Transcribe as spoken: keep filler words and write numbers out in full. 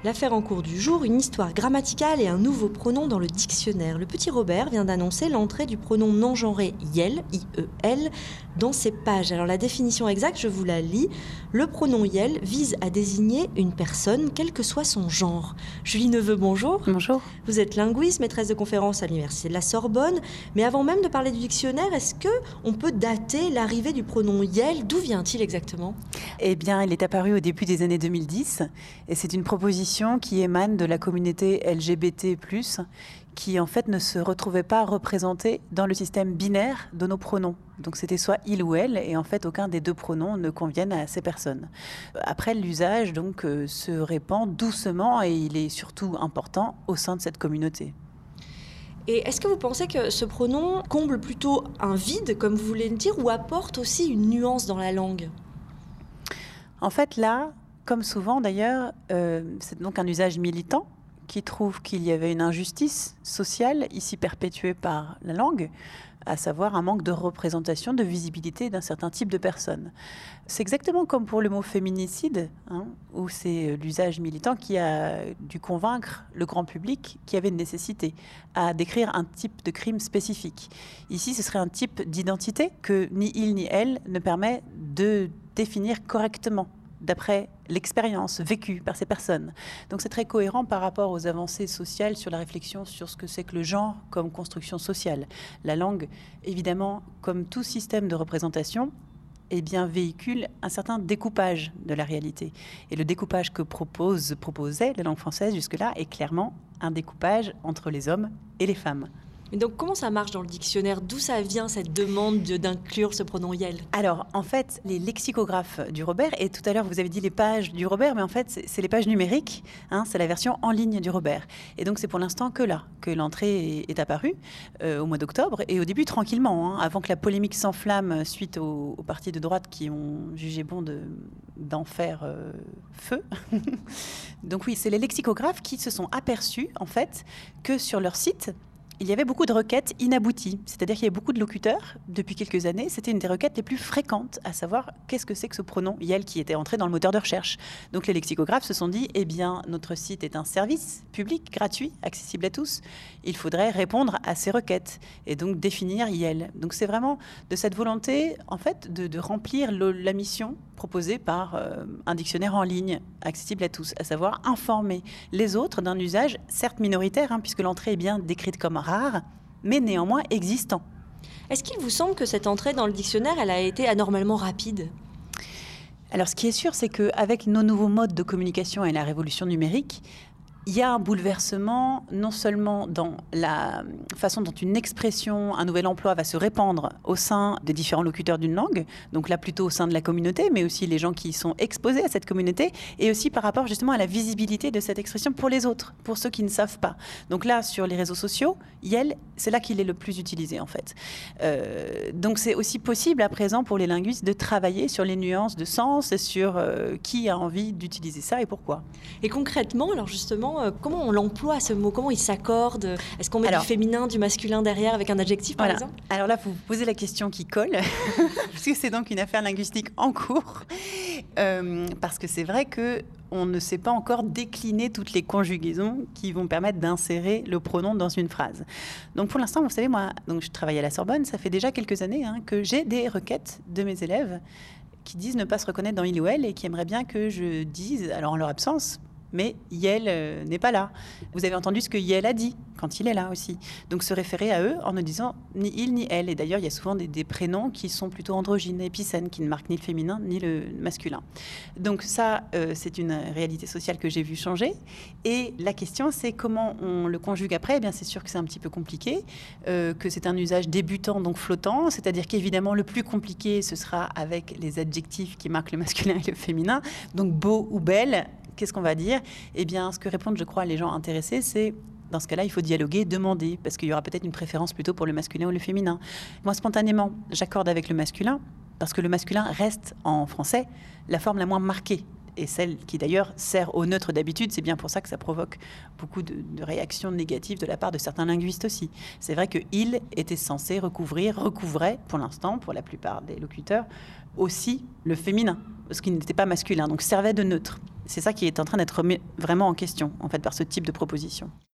L'affaire en cours du jour, une histoire grammaticale et un nouveau pronom dans le dictionnaire. Le petit Robert vient d'annoncer l'entrée du pronom non-genré iel, I E L, dans ses pages. Alors la définition exacte, je vous la lis. Le pronom iel vise à désigner une personne, quel que soit son genre. Julie Neveu, bonjour. Bonjour. Vous êtes linguiste, maîtresse de conférences à l'Université de la Sorbonne. Mais avant même de parler du dictionnaire, est-ce qu'on peut dater l'arrivée du pronom iel? D'où vient-il exactement? Eh bien, il est apparu au début des années deux mille dix et c'est une proposition qui émane de la communauté L G B T plus, qui en fait ne se retrouvait pas représentée dans le système binaire de nos pronoms. Donc c'était soit il ou elle, et en fait aucun des deux pronoms ne conviennent à ces personnes. Après, l'usage donc euh, se répand doucement et il est surtout important au sein de cette communauté. Et est-ce que vous pensez que ce pronom comble plutôt un vide, comme vous voulez le dire, ou apporte aussi une nuance dans la langue? En fait, là, comme souvent d'ailleurs, euh, c'est donc un usage militant qui trouve qu'il y avait une injustice sociale ici perpétuée par la langue, à savoir un manque de représentation, de visibilité d'un certain type de personnes. C'est exactement comme pour le mot féminicide, hein, où c'est l'usage militant qui a dû convaincre le grand public qu'il y avait une nécessité à décrire un type de crime spécifique. Ici, ce serait un type d'identité que ni il ni elle ne permet de définir correctement, d'après l'expérience vécue par ces personnes. Donc c'est très cohérent par rapport aux avancées sociales sur la réflexion sur ce que c'est que le genre comme construction sociale. La langue, évidemment, comme tout système de représentation, eh bien, véhicule un certain découpage de la réalité. Et le découpage que propose, proposait la langue française jusque-là est clairement un découpage entre les hommes et les femmes. Et donc, comment ça marche dans le dictionnaire? D'où ça vient, cette demande de, d'inclure ce pronom iel? Alors, en fait, les lexicographes du Robert, et tout à l'heure, vous avez dit les pages du Robert, mais en fait, c'est, c'est les pages numériques, hein, c'est la version en ligne du Robert. Et donc, c'est pour l'instant que là, que l'entrée est, est apparue, euh, au mois d'octobre, et au début, tranquillement, hein, avant que la polémique s'enflamme suite aux, aux partis de droite qui ont jugé bon de, d'en faire euh, feu. Donc oui, c'est les lexicographes qui se sont aperçus, en fait, que sur leur site, il y avait beaucoup de requêtes inabouties, c'est-à-dire qu'il y avait beaucoup de locuteurs depuis quelques années. C'était une des requêtes les plus fréquentes, à savoir qu'est-ce que c'est que ce pronom iel qui était entré dans le moteur de recherche. Donc les lexicographes se sont dit, eh bien, notre site est un service public, gratuit, accessible à tous. Il faudrait répondre à ces requêtes et donc définir iel. Donc c'est vraiment de cette volonté, en fait, de, de remplir le, la mission proposée par euh, un dictionnaire en ligne, accessible à tous, à savoir informer les autres d'un usage certes minoritaire, hein, puisque l'entrée est bien décrite comme rare, mais néanmoins existant. Est-ce qu'il vous semble que cette entrée dans le dictionnaire, elle a été anormalement rapide? Alors, ce qui est sûr, c'est qu'avec nos nouveaux modes de communication et la révolution numérique, il y a un bouleversement, non seulement dans la façon dont une expression, un nouvel emploi va se répandre au sein des différents locuteurs d'une langue, donc là plutôt au sein de la communauté, mais aussi les gens qui sont exposés à cette communauté, et aussi par rapport justement à la visibilité de cette expression pour les autres, pour ceux qui ne savent pas. Donc là, sur les réseaux sociaux, iel, c'est là qu'il est le plus utilisé en fait. Euh, donc c'est aussi possible à présent pour les linguistes de travailler sur les nuances de sens et sur euh, qui a envie d'utiliser ça et pourquoi. Et concrètement, alors justement, comment on l'emploie ce mot? Comment il s'accorde? Est-ce qu'on met alors, du féminin, du masculin derrière avec un adjectif par voilà. exemple? Alors là, vous posez la question qui colle, puisque c'est donc une affaire linguistique en cours. Euh, parce que c'est vrai qu'on ne sait pas encore décliner toutes les conjugaisons qui vont permettre d'insérer le pronom dans une phrase. Donc pour l'instant, vous savez, moi, donc je travaille à la Sorbonne, ça fait déjà quelques années hein, que j'ai des requêtes de mes élèves qui disent ne pas se reconnaître dans il ou elle et qui aimeraient bien que je dise, alors en leur absence, mais iel euh, n'est pas là. Vous avez entendu ce que iel a dit quand il est là aussi. Donc se référer à eux en ne disant ni il ni elle. Et d'ailleurs, il y a souvent des, des prénoms qui sont plutôt androgynes, épicènes, qui ne marquent ni le féminin ni le masculin. Donc ça, euh, c'est une réalité sociale que j'ai vue changer. Et la question, c'est comment on le conjugue après. Eh bien, c'est sûr que c'est un petit peu compliqué, euh, que c'est un usage débutant, donc flottant. C'est-à-dire qu'évidemment, le plus compliqué, ce sera avec les adjectifs qui marquent le masculin et le féminin. Donc beau ou belle. Qu'est-ce qu'on va dire? Eh bien, ce que répondent, je crois, les gens intéressés, c'est, dans ce cas-là, il faut dialoguer, demander, parce qu'il y aura peut-être une préférence plutôt pour le masculin ou le féminin. Moi, spontanément, j'accorde avec le masculin, parce que le masculin reste, en français, la forme la moins marquée, et celle qui, d'ailleurs, sert au neutre d'habitude. C'est bien pour ça que ça provoque beaucoup de, de réactions négatives de la part de certains linguistes aussi. C'est vrai que « il » était censé recouvrir, recouvrait, pour l'instant, pour la plupart des locuteurs, aussi le féminin, ce qui n'était pas masculin, donc servait de neutre. c'est ça qui est en train d'être remis vraiment en question, en fait, par ce type de proposition.